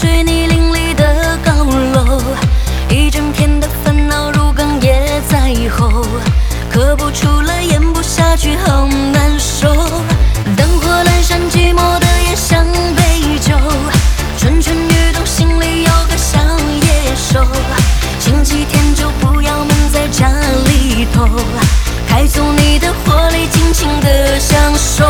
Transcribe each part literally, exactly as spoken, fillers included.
水泥林立的高楼，一整天的烦恼如钢也在后，刻不出来，咽不下去，好难受。灯火阑珊，寂寞的夜像杯酒，蠢蠢欲动，心里有个小野兽。星期天就不要闷在家里头，开足你的活力，尽情的享受。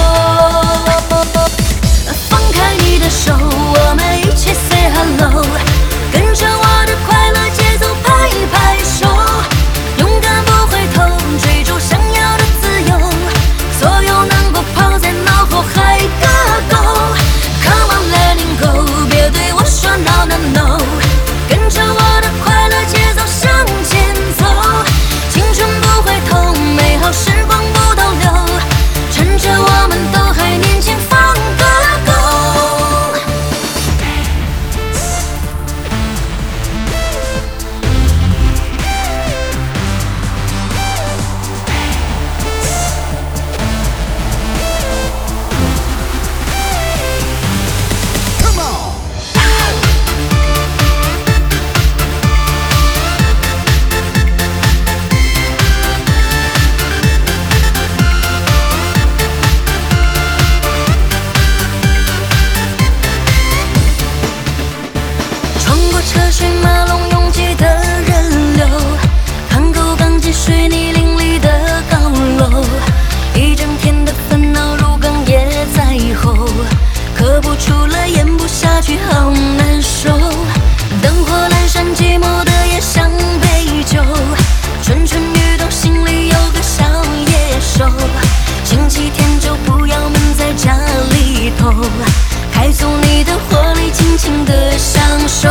放开你的手，我们一起 say hello， 跟着我的快乐节奏拍一拍手，勇敢不回头，追逐想要的自由，所有难过抛在脑后，还个够。Come on let it go， 别对我说 no no no， 跟着我的快乐节奏向前走，青春不回头，美好时光不倒流，趁着我们都还年轻，放个够。车水马龙拥挤的人流，看够钢筋水泥林立的高楼，一整天的烦恼如钢也在后，刻不出来，咽不下去，好难受。灯火阑珊，寂寞的夜像杯酒，蠢蠢欲动，心里有个小野兽。星期天就不要闷在家里头，开足你的活力，尽情的享受。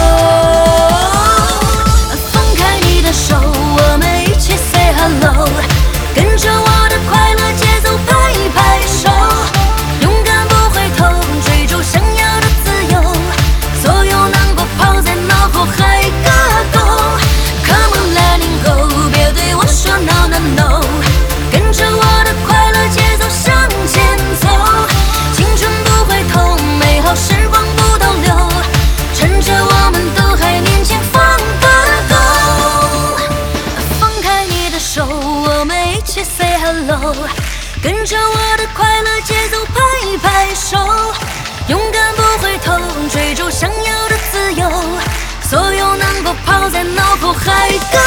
放开你的手，我们一起 say hello， 跟着我的快乐节奏拍一拍手，勇敢不回头，追逐想要的自由，所有难过抛在脑后，还个够。Come on let it go， 别对我说 no no no， 跟着我的快乐节奏向前走，青春不回头，美好时光不倒流，趁着我们都还年轻，放个够。放开你的手，我们一起 say hello， 跟着我的快乐节奏拍一拍手，勇敢不回头，追逐想要的自由，所有难过抛在脑后，还够。